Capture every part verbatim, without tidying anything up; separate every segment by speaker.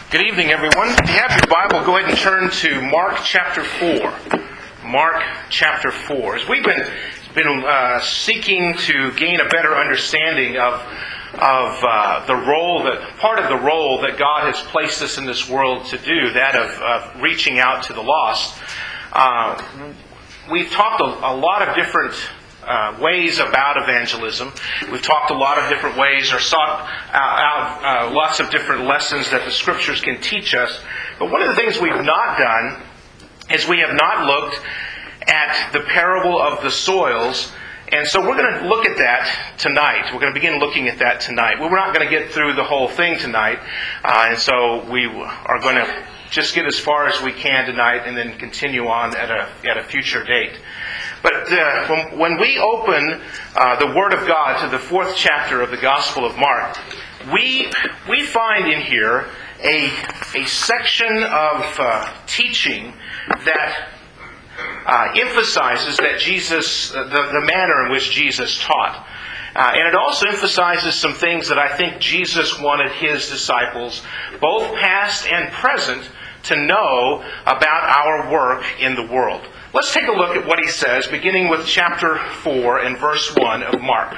Speaker 1: Good evening, everyone. If you have your Bible, go ahead and turn to Mark chapter four. Mark chapter four. As we've been been uh, seeking to gain a better understanding of of uh, the role that part of the role that God has placed us in this world to do, that of, of reaching out to the lost. Uh, we've talked a, a lot of different Uh, ways about evangelism. We've talked a lot of different ways, or sought out uh, lots of different lessons that the Scriptures can teach us. But one of the things we've not done is we have not looked at the parable of the soils. And so we're going to look at that tonight. We're going to begin looking at that tonight. We're not going to get through the whole thing tonight. Uh, and so we are going to just get as far as we can tonight and then continue on at a, at a future date. But uh, when, when we open uh, the Word of God to the fourth chapter of the Gospel of Mark, we we find in here a a section of uh, teaching that uh, emphasizes that Jesus, uh, the, the manner in which Jesus taught. Uh, and it also emphasizes some things that I think Jesus wanted His disciples, both past and present, to know about our work in the world. Let's take a look at what he says, beginning with chapter four and verse one of Mark.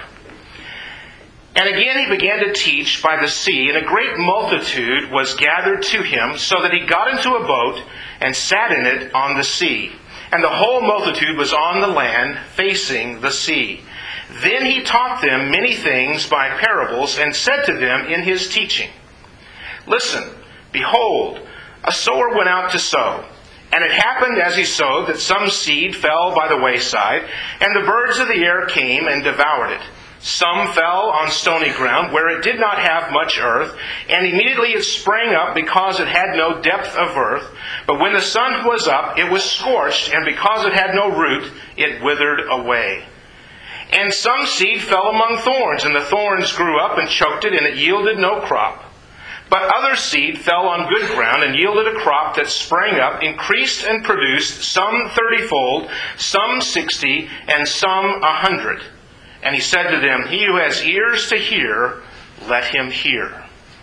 Speaker 1: And again he began to teach by the sea, and a great multitude was gathered to him, so that he got into a boat and sat in it on the sea. And the whole multitude was on the land, facing the sea. Then he taught them many things by parables, and said to them in his teaching, Listen, behold, a sower went out to sow. And it happened as he sowed that some seed fell by the wayside, and the birds of the air came and devoured it. Some fell on stony ground, where it did not have much earth, and immediately it sprang up because it had no depth of earth. But when the sun was up, it was scorched, and because it had no root, it withered away. And some seed fell among thorns, and the thorns grew up and choked it, and it yielded no crop. But other seed fell on good ground and yielded a crop that sprang up, increased and produced, some thirtyfold, some sixty, and some a hundred. And he said to them, He who has ears to hear, let him hear.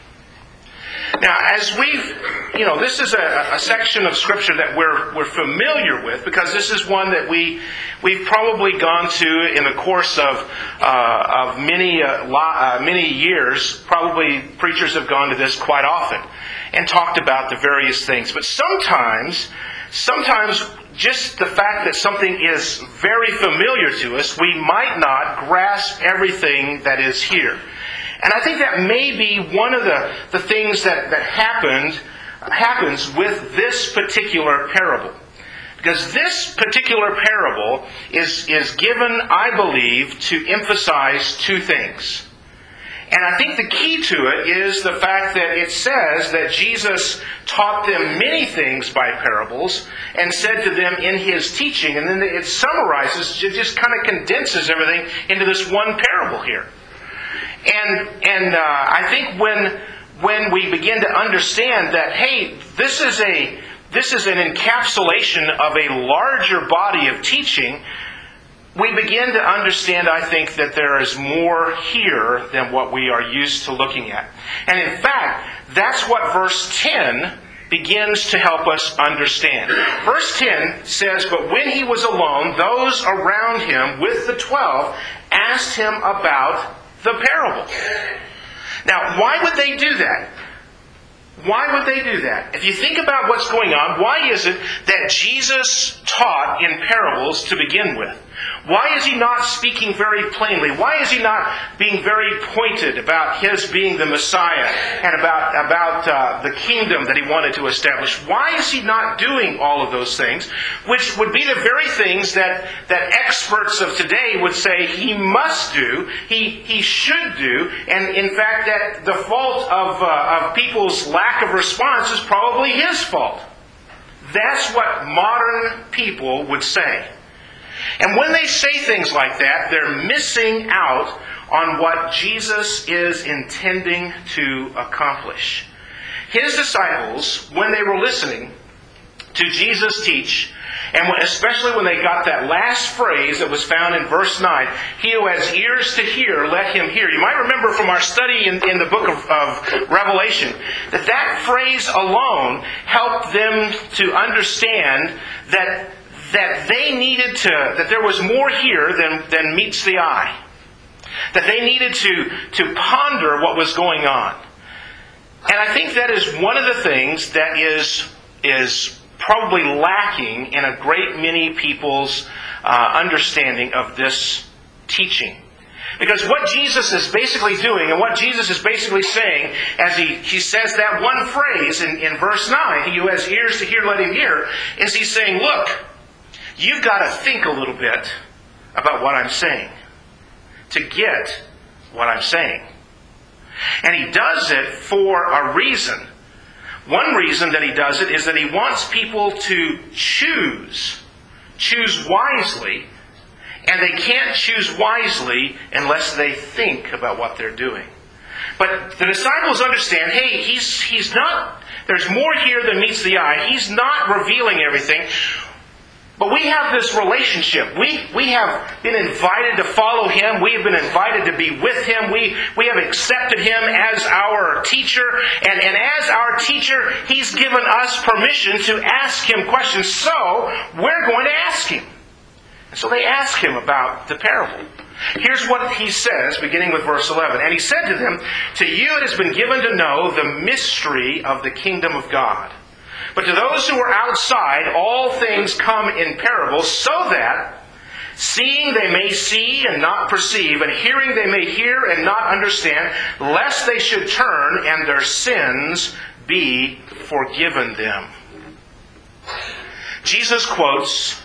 Speaker 1: Now, as we've, you know, this is a, a section of Scripture that we're we're familiar with, because this is one that we we've probably gone to in the course of uh, of many uh, uh, many years. Probably preachers have gone to this quite often and talked about the various things. But sometimes, sometimes just the fact that something is very familiar to us, we might not grasp everything that is here. And I think that may be one of the, the things that, that happened happens with this particular parable. Because this particular parable is, is given, I believe, to emphasize two things. And I think the key to it is the fact that it says that Jesus taught them many things by parables and said to them in His teaching. And then it summarizes, it just kind of condenses everything into this one parable here. And and uh, I think when when we begin to understand that, hey, this is a this is an encapsulation of a larger body of teaching, we begin to understand, I think, that there is more here than what we are used to looking at. And in fact, that's what verse ten begins to help us understand. Verse ten says, But when he was alone, those around him with the twelve asked him about the parable. Now, why would they do that? Why would they do that? If you think about what's going on, why is it that Jesus taught in parables to begin with? Why is He not speaking very plainly? Why is He not being very pointed about His being the Messiah and about, about uh, the kingdom that He wanted to establish? Why is He not doing all of those things, which would be the very things that, that experts of today would say He must do, He, he should do, and in fact that the fault of, uh, of people's lack of response is probably His fault. That's what modern people would say. And when they say things like that, they're missing out on what Jesus is intending to accomplish. His disciples, when they were listening to Jesus teach, And when, especially when they got that last phrase that was found in verse nine, he who has ears to hear, let him hear. You might remember from our study in, in the book of, of Revelation that that phrase alone helped them to understand that, that they needed to, that there was more here than, than meets the eye. That they needed to, to ponder what was going on. And I think that is one of the things that is, is probably lacking in a great many people's uh, understanding of this teaching. Because what Jesus is basically doing, and what Jesus is basically saying, as he, he says that one phrase in, in verse nine, he who has ears to hear, let him hear, is he's saying, look, you've got to think a little bit about what I'm saying to get what I'm saying. And he does it for a reason. One reason that he does it is that he wants people to choose. Choose wisely. And they can't choose wisely unless they think about what they're doing. But the disciples understand, hey, he's, he's not, there's more here than meets the eye. He's not revealing everything. But we have this relationship. We, we have been invited to follow Him. We have been invited to be with Him. We, we have accepted Him as our teacher. And, and as our teacher, He's given us permission to ask Him questions. So, we're going to ask Him. And so they ask Him about the parable. Here's what He says, beginning with verse eleven. And He said to them, to you it has been given to know the mystery of the kingdom of God. But to those who are outside, all things come in parables, so that, seeing they may see and not perceive, and hearing they may hear and not understand, lest they should turn and their sins be forgiven them. Jesus quotes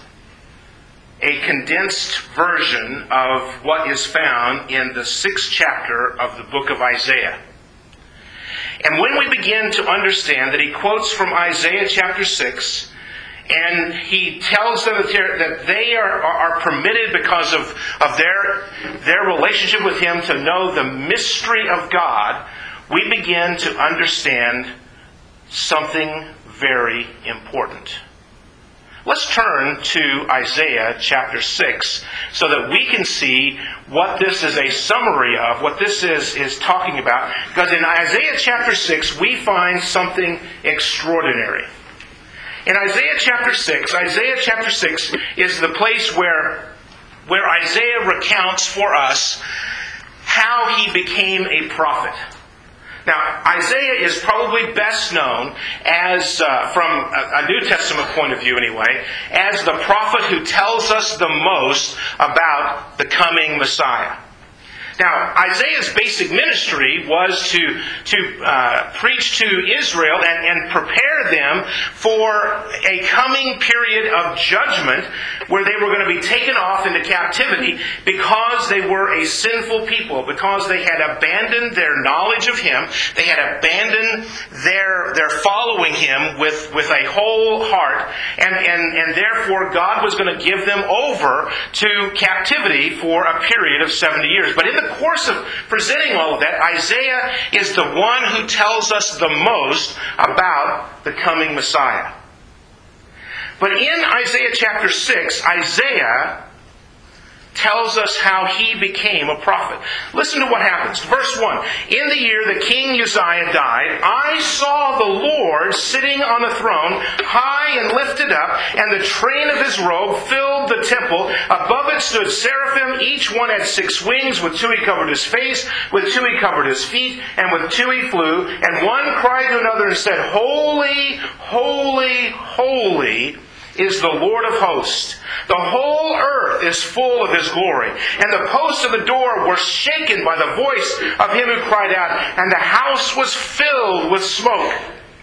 Speaker 1: a condensed version of what is found in the sixth chapter of the book of Isaiah. And when we begin to understand that he quotes from Isaiah chapter six, and he tells them that they are, are permitted because of, of their, their relationship with Him to know the mystery of God, we begin to understand something very important. Let's turn to Isaiah chapter six so that we can see what this is a summary of, what this is, is talking about. Because in Isaiah chapter six, we find something extraordinary. In Isaiah chapter six, Isaiah chapter six is the place where, where Isaiah recounts for us how he became a prophet. Now, Isaiah is probably best known as, uh, from a, a New Testament point of view anyway, as the prophet who tells us the most about the coming Messiah. Now, Isaiah's basic ministry was to, to uh, preach to Israel and, and prepare them for a coming period of judgment where they were going to be taken off into captivity because they were a sinful people, because they had abandoned their knowledge of Him, they had abandoned their, their following Him with, with a whole heart, and, and, and therefore God was going to give them over to captivity for a period of seventy years. But in the course of presenting all of that, Isaiah is the one who tells us the most about the coming Messiah. But in Isaiah chapter six, Isaiah tells us how he became a prophet. Listen to what happens. Verse one. In the year that King Uzziah died, I saw the Lord sitting on a throne, high and lifted up, and the train of His robe filled the temple. Above it stood seraphim. Each one had six wings. With two he covered his face, with two he covered his feet, and with two he flew. And one cried to another and said, Holy, holy, holy is the Lord of hosts. The whole earth is full of His glory. And the posts of the door were shaken by the voice of Him who cried out, and the house was filled with smoke.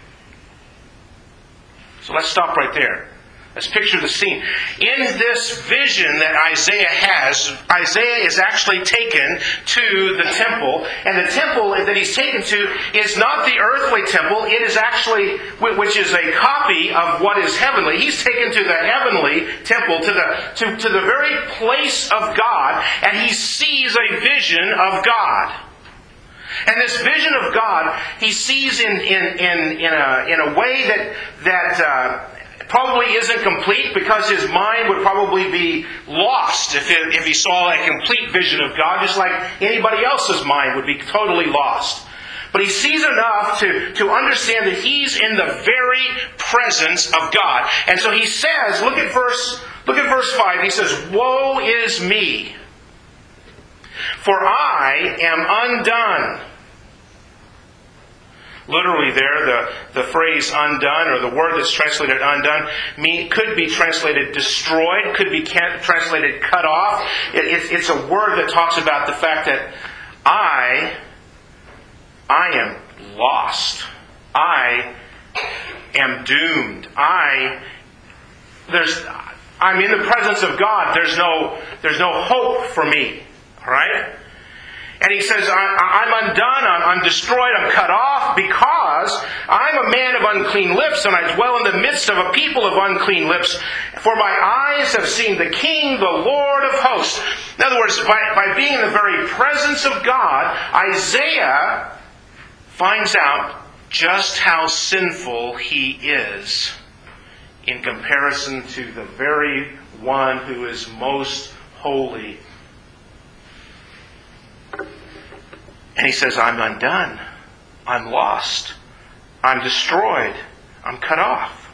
Speaker 1: So let's stop right there. Let's picture the scene. In this vision that Isaiah has, Isaiah is actually taken to the temple. And the temple that he's taken to is not the earthly temple. It is actually, which is a copy of what is heavenly. He's taken to the heavenly temple, to the, to, to the very place of God. And he sees a vision of God. And this vision of God, he sees in, in, in, in, a, in a way that... that uh, probably isn't complete because his mind would probably be lost if, it, if he saw a complete vision of God, just like anybody else's mind would be totally lost. But he sees enough to, to understand that he's in the very presence of God. And so he says, look at verse, look at verse five. He says, "Woe is me, for I am undone." Literally there, the, the phrase undone, or the word that's translated undone, mean, could be translated destroyed, could be can, translated cut off. It, it, it's a word that talks about the fact that I, I am lost. I am doomed. I, there's, I'm in the presence of God. There's no, there's no hope for me. All right? And he says, I'm undone, I'm, I'm destroyed, I'm cut off, because I'm a man of unclean lips, and I dwell in the midst of a people of unclean lips. For my eyes have seen the King, the Lord of hosts. In other words, by, by being in the very presence of God, Isaiah finds out just how sinful he is in comparison to the very one who is most holy. And he says, I'm undone. I'm lost. I'm destroyed. I'm cut off.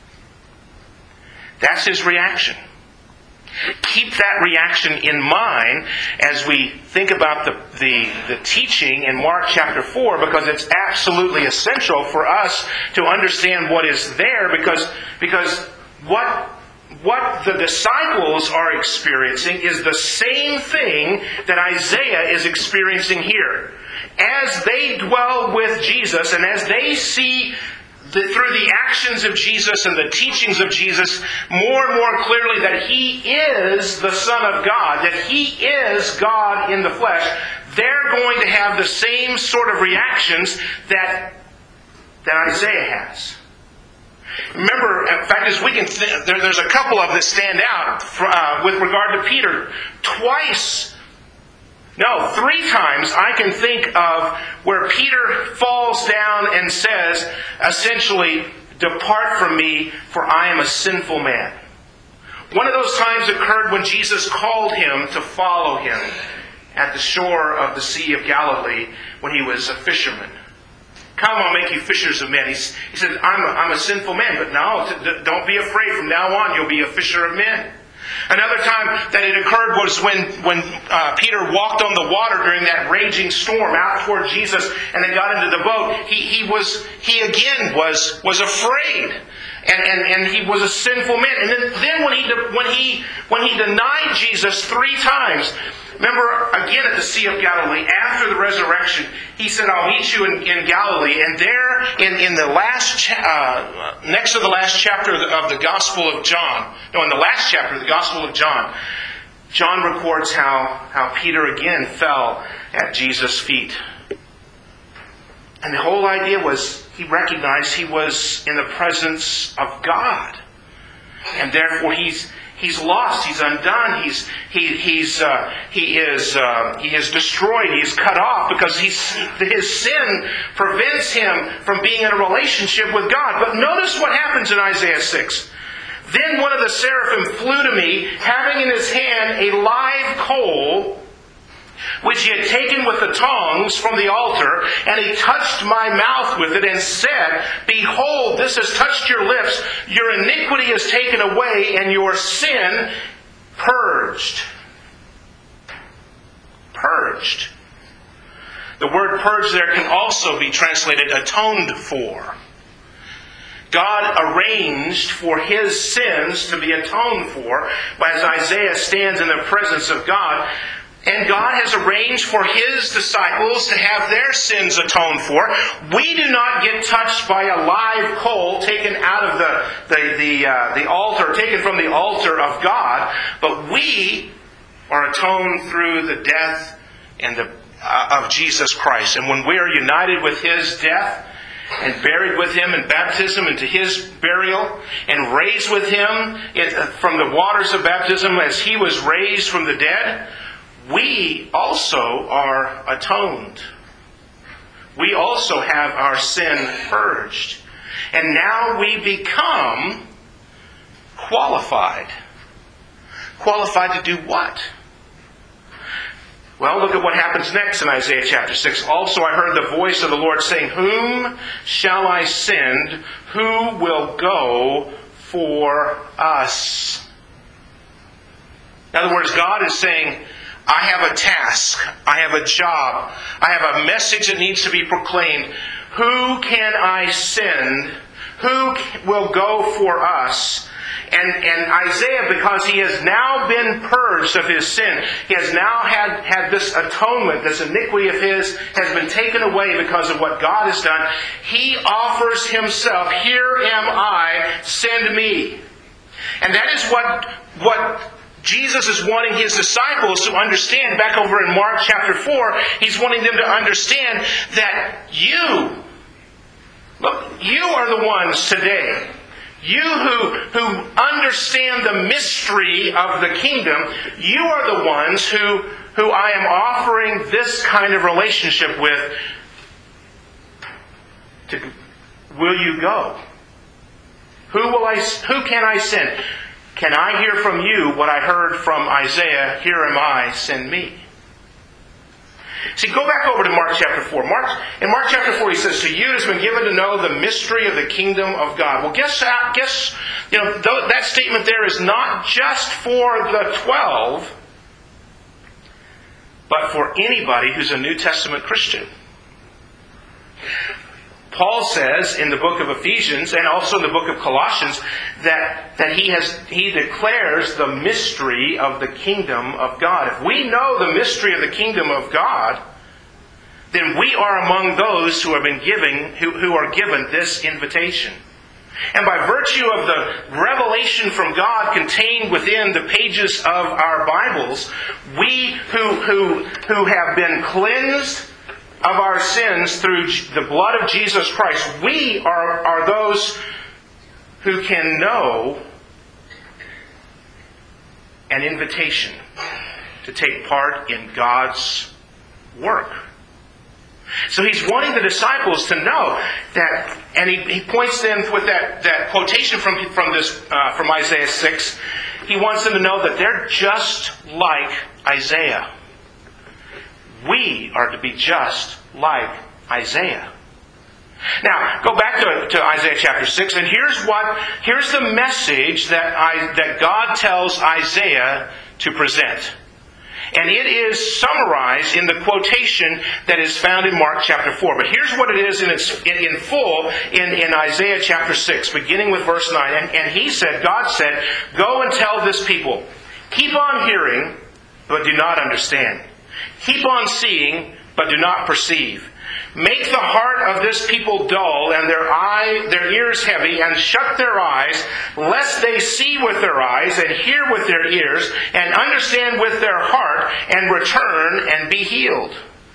Speaker 1: That's his reaction. Keep that reaction in mind as we think about the, the, the teaching in Mark chapter four, because it's absolutely essential for us to understand what is there, because, because what What the disciples are experiencing is the same thing that Isaiah is experiencing here. As they dwell with Jesus, and as they see the, through the actions of Jesus and the teachings of Jesus more and more clearly that He is the Son of God, that He is God in the flesh, they're going to have the same sort of reactions that, that Isaiah has. Remember, in fact, as we can, th- there, there's a couple of that stand out uh, with regard to Peter. Twice, no, three times I can think of where Peter falls down and says, essentially, "Depart from me, for I am a sinful man." One of those times occurred when Jesus called him to follow him at the shore of the Sea of Galilee when he was a fisherman. "Come, I'll make you fishers of men." He's, he said, I'm a, I'm a sinful man, but no, t- don't be afraid. From now on, you'll be a fisher of men. Another time that it occurred was when, when uh, Peter walked on the water during that raging storm out toward Jesus, and they got into the boat. He, he was, he again was, was afraid. And, and, and he was a sinful man. And then, then when he when he when he denied Jesus three times, remember again at the Sea of Galilee after the resurrection, he said, "I'll meet you in, in Galilee." And there, in, in the last cha- uh, next to the last chapter of the, of the Gospel of John, no, in the last chapter of the Gospel of John, John records how how Peter again fell at Jesus' feet. And the whole idea was he recognized he was in the presence of God. And therefore he's he's lost, he's undone, he's he he's uh, he is uh, he is destroyed, he's cut off because he's his sin prevents him from being in a relationship with God. But notice what happens in Isaiah six. "Then one of the seraphim flew to me, having in his hand a live coal, which he had taken with the tongs from the altar, and he touched my mouth with it and said, Behold, this has touched your lips. Your iniquity is taken away, and your sin purged." Purged. The word purged there can also be translated atoned for. God arranged for His sins to be atoned for, as Isaiah stands in the presence of God. And God has arranged for His disciples to have their sins atoned for. We do not get touched by a live coal taken out of the the the, uh, the altar, taken from the altar of God, but we are atoned through the death and the uh, of Jesus Christ. And when we are united with His death and buried with Him in baptism into His burial, and raised with Him in, uh, from the waters of baptism as He was raised from the dead, we also are atoned. We also have our sin purged. And now we become qualified. Qualified to do what? Well, look at what happens next in Isaiah chapter six. Also I heard the voice of the Lord saying, "Whom shall I send? Who will go for us?" In other words, God is saying, I have a task. I have a job. I have a message that needs to be proclaimed. Who can I send? Who will go for us? And, and Isaiah, because he has now been purged of his sin, he has now had, had this atonement, this iniquity of his has been taken away because of what God has done. He offers himself, "Here am I, send me." And that is what, what Jesus is wanting his disciples to understand. Back over in Mark chapter four, he's wanting them to understand that you, look, you are the ones today. You who, who understand the mystery of the kingdom, you are the ones who, who I am offering this kind of relationship with. To, will you go? Who will I? Who can I send? Can I hear from you what I heard from Isaiah? "Here am I, send me." See, go back over to Mark chapter four. Mark, in Mark chapter four, he says, "To you it has been given to know the mystery of the kingdom of God." Well, guess, guess you know, that statement there is not just for the twelve, but for anybody who's a New Testament Christian. Paul says in the book of Ephesians and also in the book of Colossians that, that he has he declares the mystery of the kingdom of God. If we know the mystery of the kingdom of God, then we are among those who have been giving who, who are given this invitation. And by virtue of the revelation from God contained within the pages of our Bibles, we who who who have been cleansed of our sins through the blood of Jesus Christ, we are, are those who can know an invitation to take part in God's work. So he's wanting the disciples to know that, and he, he points them with that, that quotation from, from, this, uh, from Isaiah six. He wants them to know that they're just like Isaiah. We are to be just like Isaiah. Now, go back to, to Isaiah chapter six, and here's what here's the message that I, that God tells Isaiah to present. And it is summarized in the quotation that is found in Mark chapter four. But here's what it is in its in, in full in, in Isaiah chapter six, beginning with verse nine. And, and he said, God said, "Go and tell this people, keep on hearing, but do not understand. Keep on seeing, but do not perceive. Make the heart of this people dull, and their eye, their ears heavy, and shut their eyes, lest they see with their eyes, and hear with their ears, and understand with their heart, and return and be healed."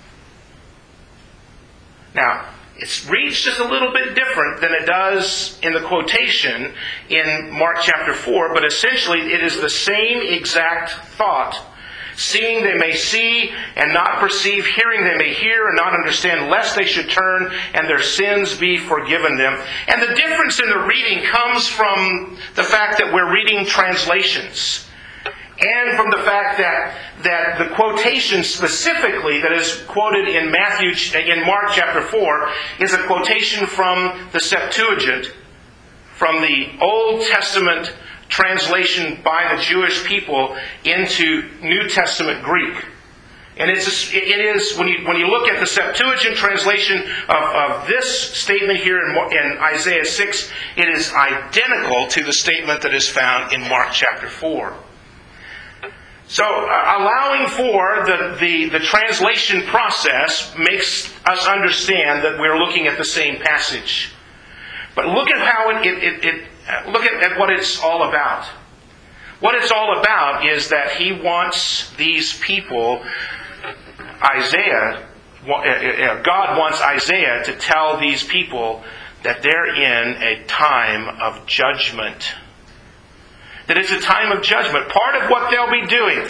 Speaker 1: Now, it reads just a little bit different than it does in the quotation in Mark chapter four, but essentially it is the same exact thought. Seeing they may see and not perceive, hearing they may hear and not understand, lest they should turn and their sins be forgiven them. And the difference in the reading comes from the fact that we're reading translations. And from the fact that, that the quotation specifically that is quoted in Matthew, in Mark chapter four, is a quotation from the Septuagint, from the Old Testament translation by the Jewish people into New Testament Greek. And it's a, it is, when you when you look at the Septuagint translation of, of this statement here in, in Isaiah six, it is identical to the statement that is found in Mark chapter four. So uh, allowing for the, the, the translation process makes us understand that we're looking at the same passage. But look at how it, it, it, it look at, at what it's all about. What it's all about is that He wants these people, Isaiah, God wants Isaiah to tell these people that they're in a time of judgment. That it's a time of judgment. Part of what they'll be doing,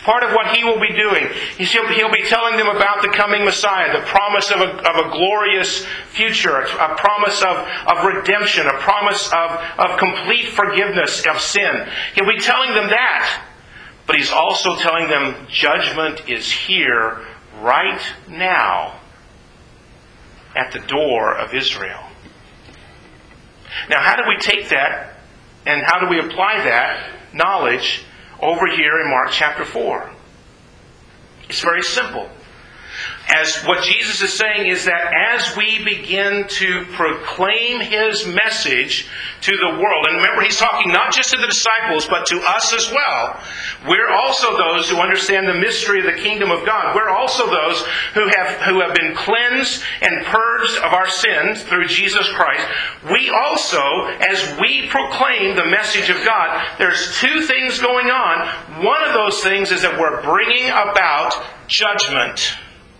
Speaker 1: part of what He will be doing. He'll, he'll be telling them about the coming Messiah, the promise of a, of a glorious future, a promise of, of redemption, a promise of, of complete forgiveness of sin. He'll be telling them that. But He's also telling them judgment is here right now at the door of Israel. Now, how do we take that and how do we apply that knowledge over here in Mark chapter four? It's very simple. As what Jesus is saying is that as we begin to proclaim His message to the world, and remember He's talking not just to the disciples, but to us as well. We're also those who understand the mystery of the kingdom of God. We're also those who have, who have been cleansed and purged of our sins through Jesus Christ. We also, as we proclaim the message of God, there's two things going on. One of those things is that we're bringing about judgment.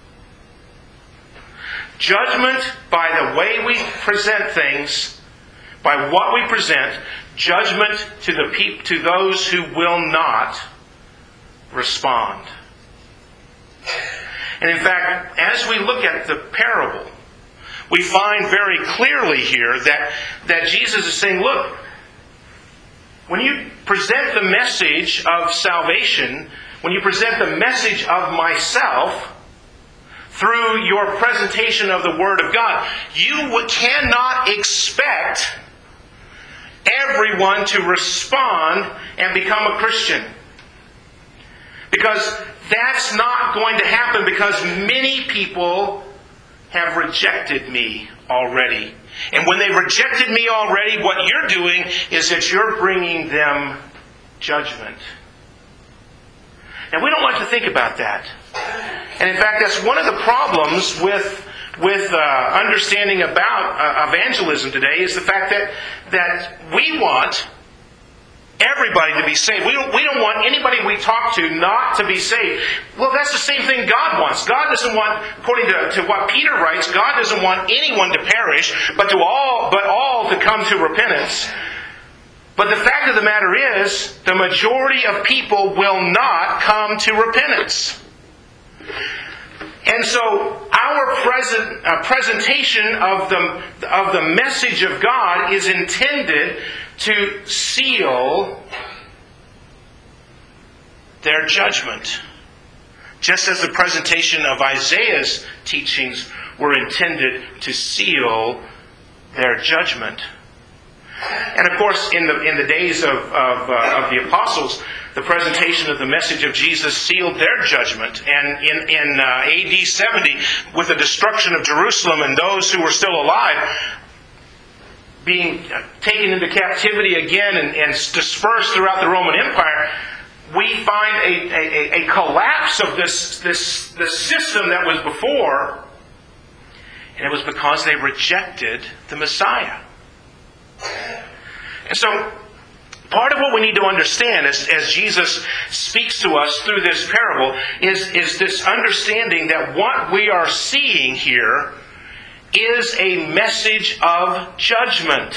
Speaker 1: Judgment by the way we present things, by what we present, judgment to the peop- to those who will not respond. And in fact, as we look at the parable, we find very clearly here that, that Jesus is saying, look, when you present the message of salvation, when you present the message of myself, through your presentation of the Word of God, you cannot expect everyone to respond and become a Christian. Because that's not going to happen, because many people have rejected me already. And when they've rejected me already, what you're doing is that you're bringing them judgment. Now, we don't like to think about that. And in fact, that's one of the problems with with uh, understanding about uh, evangelism today, is the fact that that we want everybody to be saved. We don't, we don't want anybody we talk to not to be saved. Well, that's the same thing God wants. God doesn't want, according to, to what Peter writes, God doesn't want anyone to perish, but to all but all to come to repentance. But the fact of the matter is, the majority of people will not come to repentance. And so our present uh, presentation of the of the message of God is intended to seal their judgment, just as the presentation of Isaiah's teachings were intended to seal their judgment. And of course, in the in the days of of, uh, of the apostles, the presentation of the message of Jesus sealed their judgment. And in in uh, A D seventy, with the destruction of Jerusalem and those who were still alive being taken into captivity again and, and dispersed throughout the Roman Empire, we find a, a, a collapse of this this this system that was before, and it was because they rejected the Messiah. And so, part of what we need to understand as, as Jesus speaks to us through this parable is, is this understanding that what we are seeing here is a message of judgment.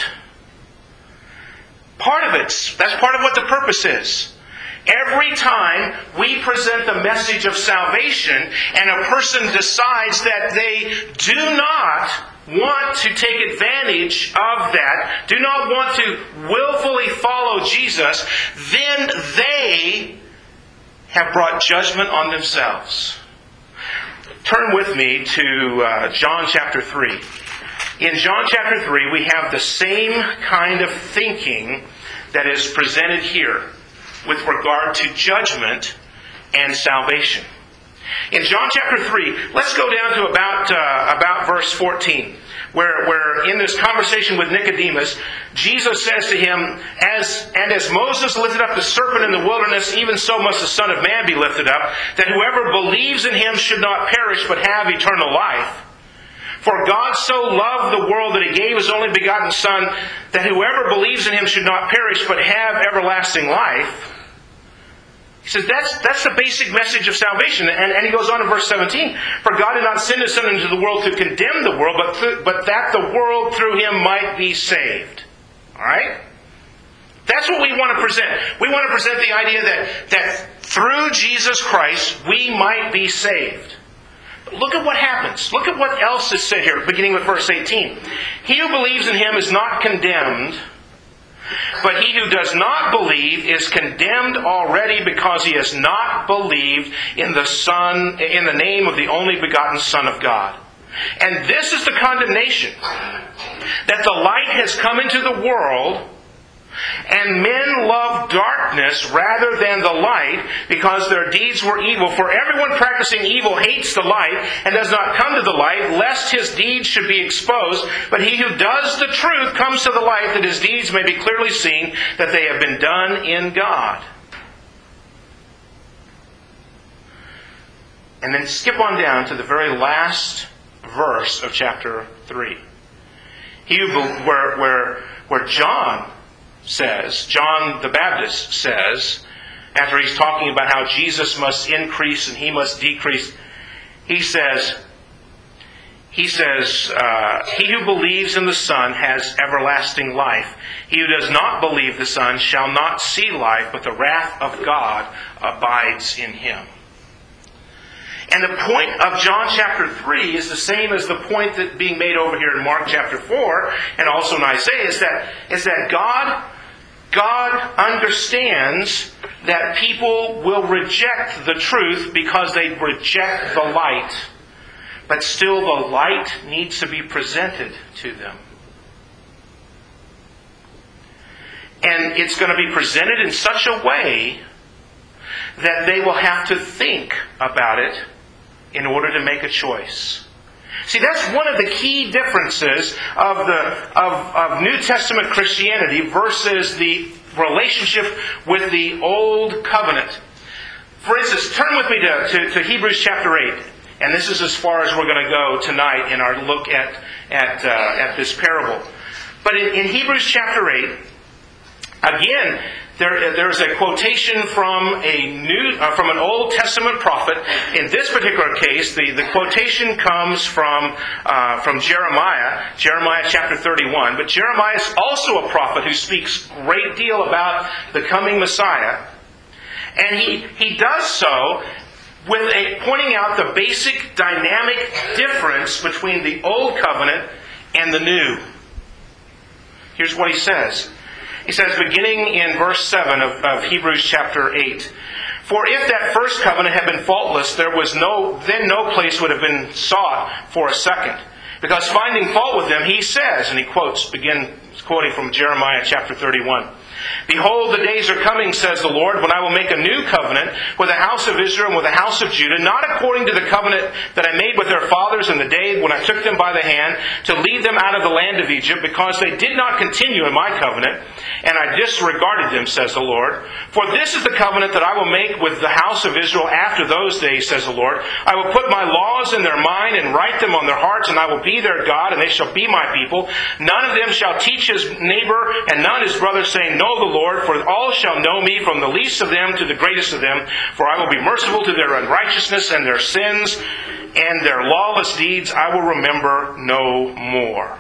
Speaker 1: Part of it, that's part of what the purpose is. Every time we present the message of salvation and a person decides that they do not want to take advantage of that, do not want to willfully follow Jesus, then they have brought judgment on themselves. Turn with me to uh, John chapter three. In John chapter three, we have the same kind of thinking that is presented here with regard to judgment and salvation. In John chapter three, let's go down to about uh, about verse fourteen, where, where in this conversation with Nicodemus, Jesus says to him, "As and as Moses lifted up the serpent in the wilderness, even so must the Son of Man be lifted up, that whoever believes in Him should not perish, but have eternal life. For God so loved the world that He gave His only begotten Son, that whoever believes in Him should not perish, but have everlasting life." He says that's that's the basic message of salvation. And, and he goes on in verse seventeen. "For God did not send His Son into the world to condemn the world, but, th- but that the world through Him might be saved." All right? That's what we want to present. We want to present the idea that, that through Jesus Christ we might be saved. Look at what happens. Look at what else is said here, beginning with verse eighteen. He who believes in him is not condemned, but he who does not believe is condemned already because he has not believed in the Son, in the name of the only begotten Son of God. And this is the condemnation, that the light has come into the world, and men love darkness rather than the light, because their deeds were evil. For everyone practicing evil hates the light, and does not come to the light, lest his deeds should be exposed. But he who does the truth comes to the light, that his deeds may be clearly seen, that they have been done in God. And then skip on down to the very last verse of chapter three. He who, where, where, where John says, John the Baptist says, after he's talking about how Jesus must increase and he must decrease, he says, he says, uh, he who believes in the Son has everlasting life. He who does not believe the Son shall not see life, but the wrath of God abides in him. And the point of John chapter three is the same as the point that being made over here in Mark chapter four and also in Isaiah, is that, is that God, God understands that people will reject the truth because they reject the light. But still the light needs to be presented to them. And it's going to be presented in such a way that they will have to think about it in order to make a choice. See, that's one of the key differences of the of, of New Testament Christianity versus the relationship with the Old Covenant. For instance, turn with me to, to, to Hebrews chapter eight. And this is as far as we're going to go tonight in our look at, at, uh, at this parable. But in, in Hebrews chapter eight, again, There, there's a quotation from a new, uh, from an Old Testament prophet. In this particular case, the, the quotation comes from uh, from Jeremiah, Jeremiah chapter thirty-one. But Jeremiah is also a prophet who speaks a great deal about the coming Messiah, and he he does so with a pointing out the basic dynamic difference between the Old Covenant and the New. Here's what he says. He says, beginning in verse seven of, of Hebrews chapter eight, "For if that first covenant had been faultless, there was no then no place would have been sought for a second. Because finding fault with them, he says," and he quotes, begin quoting from Jeremiah chapter thirty-one, "Behold, the days are coming, says the Lord, when I will make a new covenant with the house of Israel and with the house of Judah, not according to the covenant that I made with their fathers in the day when I took them by the hand to lead them out of the land of Egypt, because they did not continue in my covenant, and I disregarded them, says the Lord. For this is the covenant that I will make with the house of Israel after those days, says the Lord. I will put my laws in their mind and write them on their hearts, and I will be their God, and they shall be my people. None of them shall teach his neighbor and none his brother, saying, Know the Lord, for all shall know me, from the least of them to the greatest of them. For I will be merciful to their unrighteousness and their sins, and their lawless deeds I will remember no more."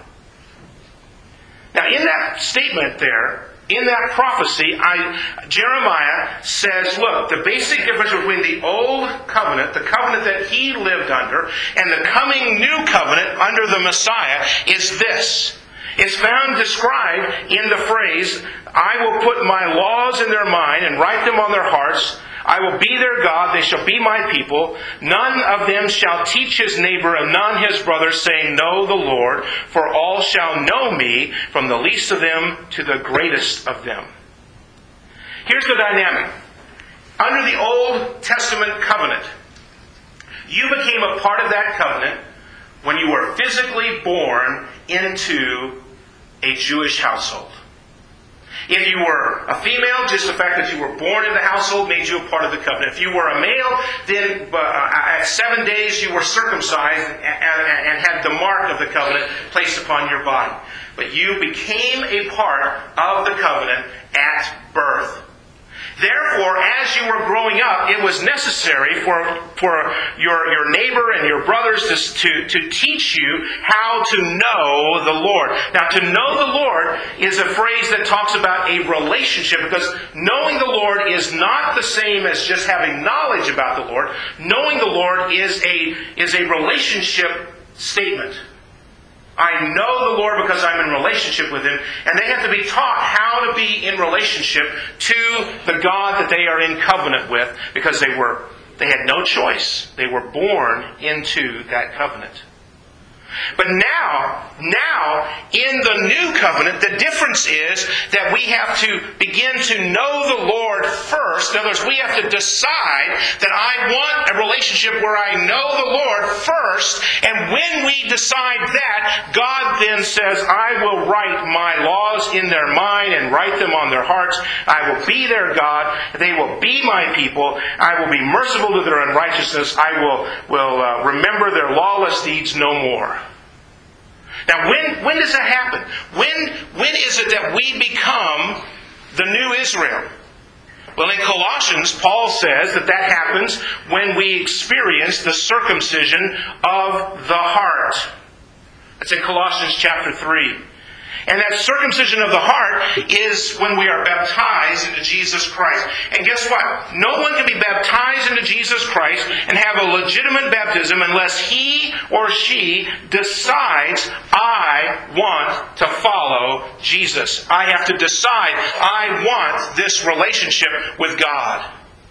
Speaker 1: Now, in that statement there, in that prophecy, I, Jeremiah says, look, the basic difference between the old covenant, the covenant that he lived under, and the coming new covenant under the Messiah is this. It's found described in the phrase, "I will put my laws in their mind and write them on their hearts. I will be their God, they shall be my people. None of them shall teach his neighbor and none his brother, saying, Know the Lord, for all shall know me, from the least of them to the greatest of them." Here's the dynamic. Under the Old Testament covenant, you became a part of that covenant when you were physically born into a Jewish household. If you were a female, just the fact that you were born in the household made you a part of the covenant. If you were a male, then uh, at seven days you were circumcised and, and, and had the mark of the covenant placed upon your body. But you became a part of the covenant at birth. Therefore, as you were growing up, it was necessary for, for your, your neighbor and your brothers to, to, to teach you how to know the Lord. Now, to know the Lord is a phrase that talks about a relationship, because knowing the Lord is not the same as just having knowledge about the Lord. Knowing the Lord is a, is a relationship statement. I know the Lord because I'm in relationship with Him, and they have to be taught how to be in relationship to the God that they are in covenant with, because they were they had no choice. They were born into that covenant. But now, now, in the new covenant, the difference is that we have to begin to know the Lord first. In other words, we have to decide that I want a relationship where I know the Lord first. And when we decide that, God then says, I will write my laws in their mind and write them on their hearts. I will be their God. They will be my people. I will be merciful to their unrighteousness. I will, will uh, remember their lawless deeds no more. Now, when, when does that happen? When, when is it that we become the new Israel? Well, in Colossians, Paul says that that happens when we experience the circumcision of the heart. That's in Colossians chapter three. And that circumcision of the heart is when we are baptized into Jesus Christ. And guess what? No one can be baptized into Jesus Christ and have a legitimate baptism unless he or she decides, I want to follow Jesus. I have to decide, I want this relationship with God.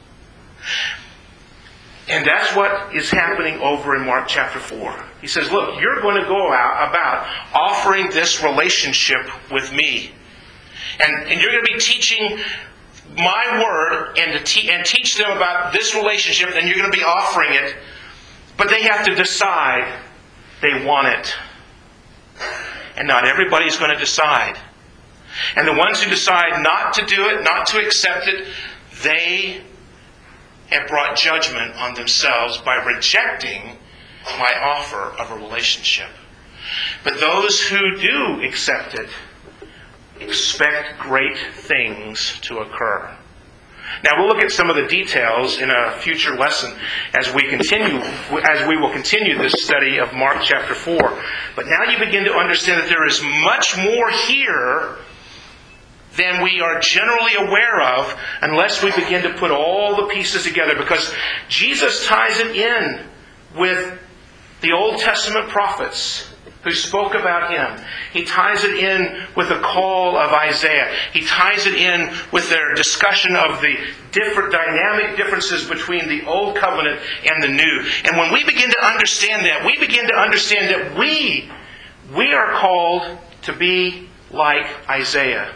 Speaker 1: And that's what is happening over in Mark chapter four. He says, look, you're going to go out about offering this relationship with me. And, and you're going to be teaching my word and, to te- and teach them about this relationship, and you're going to be offering it. But they have to decide they want it. And not everybody's going to decide. And the ones who decide not to do it, not to accept it, they have brought judgment on themselves by rejecting my offer of a relationship. But those who do accept it expect great things to occur. Now we'll look at some of the details in a future lesson as we continue, as we will continue this study of Mark chapter four. But now you begin to understand that there is much more here than we are generally aware of unless we begin to put all the pieces together, because Jesus ties it in with the Old Testament prophets who spoke about Him. He ties it in with the call of Isaiah. He ties it in with their discussion of the different dynamic differences between the Old Covenant and the New. And when we begin to understand that, we begin to understand that we, we are called to be like Isaiah.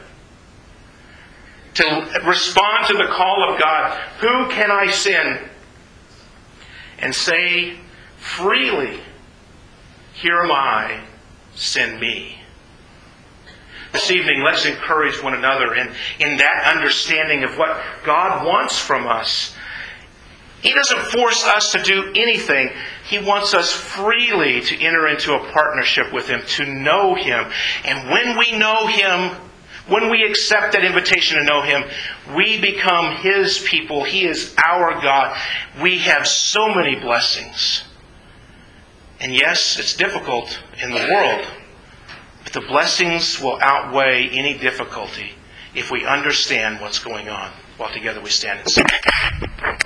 Speaker 1: To respond to the call of God, who can I send? And say freely, here am I, send me. This evening, let's encourage one another in, in that understanding of what God wants from us. He doesn't force us to do anything. He wants us freely to enter into a partnership with Him, to know Him. And when we know Him, when we accept that invitation to know Him, we become His people. He is our God. We have so many blessings. And yes, it's difficult in the world, but the blessings will outweigh any difficulty if we understand what's going on. While together we stand and sing.